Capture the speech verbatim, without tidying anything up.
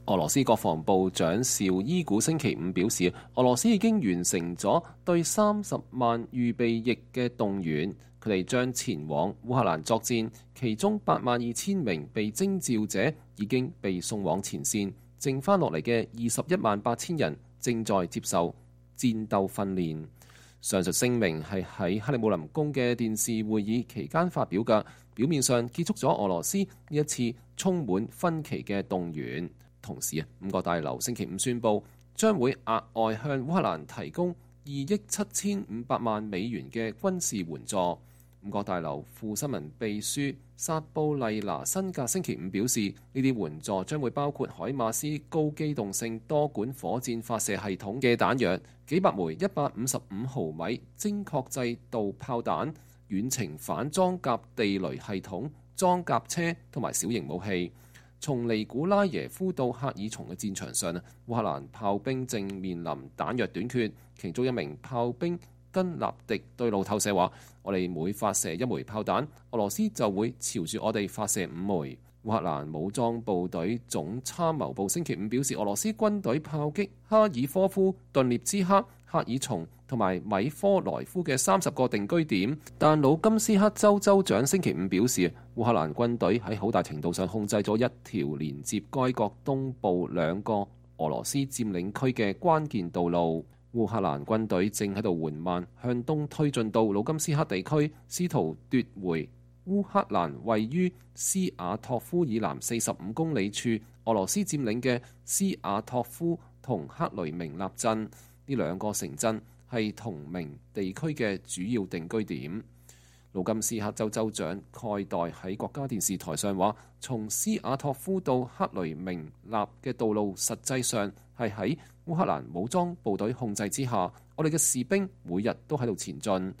俄羅斯國防部長紹伊古星期五表示，俄羅斯已經完成咗對三十萬預備役嘅動員，佢哋將前往烏克蘭作戰，其中八萬二千名被徵召者已經被送往前線，剩翻落嚟嘅二十一萬八千人正在接受戰鬥訓練。上述聲明係喺克里姆林宮嘅電視會議期間發表嘅，表面上結束咗俄羅斯呢一次充滿分歧嘅動員。同時啊，五角大樓星期五宣布將會額外向烏克蘭提供二億七千五百萬美元嘅軍事援助。五角大樓副新聞秘書薩布麗拿辛格星期五表示，呢啲援助將會包括海馬斯高機動性多管火箭發射系統嘅彈藥、幾百枚一百五十五毫米精確制導炮彈、遠程反裝甲地雷系統、裝甲車同埋小型武器。從尼古拉耶夫到赫爾松嘅戰場上啊，烏克蘭炮兵正面臨彈藥短缺。其中一名炮兵根納迪對路透社話：我哋每發射一枚炮彈，俄羅斯就會朝住我哋發射五枚。烏克蘭武裝部隊總參謀部星期五表示，俄羅斯軍隊炮擊哈爾科夫、頓涅茨克、赫爾松同埋米科萊夫嘅三十個定居點，但魯金斯克州州長星期五表示，烏克蘭軍隊喺好大程度上控制咗一條連接該國東部兩個俄羅斯佔領區嘅關鍵道路。烏克蘭軍隊正喺度緩慢向東推進到魯金斯克地區，試圖奪回烏克蘭位於斯瓦托夫以南四十五公里處俄羅斯佔領嘅斯瓦托夫同克雷明納鎮，呢兩個城鎮係同名地區嘅主要定居點。盧甘斯克州州長蓋代喺國家電視台上話，從斯瓦托夫到克雷明納嘅道路實際上係喺烏克蘭武裝部隊控制之下，我哋嘅士兵每日都喺度前進。